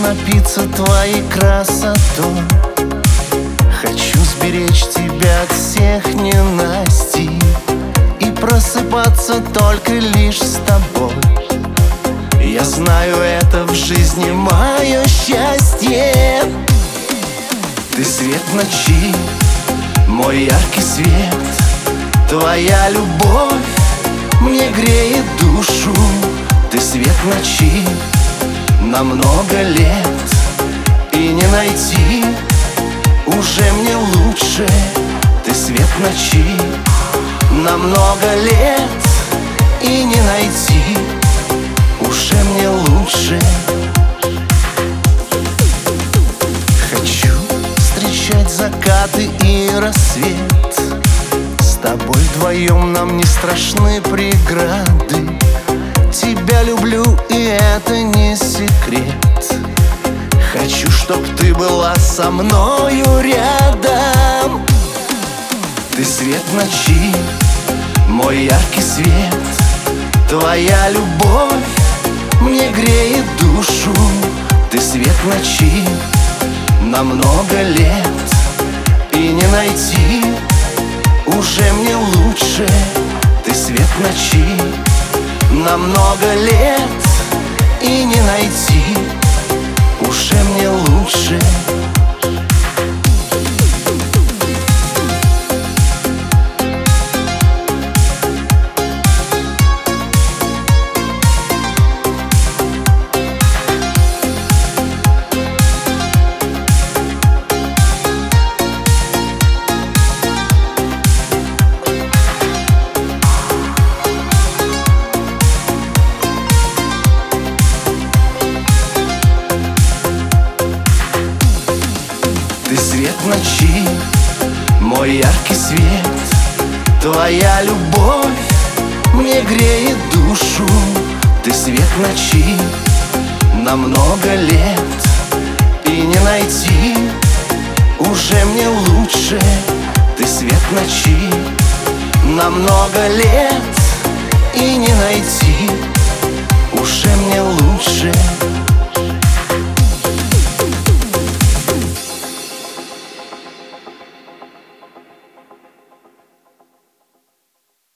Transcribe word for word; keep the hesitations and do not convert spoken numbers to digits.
напиться твоей красотой. Хочу сберечь тебя от всех ненастей и просыпаться только лишь с тобой. Я знаю, это в жизни мое счастье. Ты свет ночи, мой яркий свет. Твоя любовь мне греет душу. Ты свет ночи на много лет, и не найти уже мне лучше. Ты свет ночи на много лет, и не найти уже мне лучше. Хочу встречать закаты и рассвет. С тобой вдвоем нам не страшны преграды. Тебя люблю, и это не секрет. Хочу, чтоб ты была со мною рядом. Ты свет ночи, мой яркий свет. Твоя любовь мне греет душу. Ты свет ночи на много лет, и не найти уже мне лучше. Ты свет ночи на много лет, и не найти уже мне лучше. Ты свет ночи, мой яркий свет. Твоя любовь мне греет душу. Ты свет ночи на много лет, и не найти уже мне лучше. Ты свет ночи на много лет, и не найти уже мне лучше.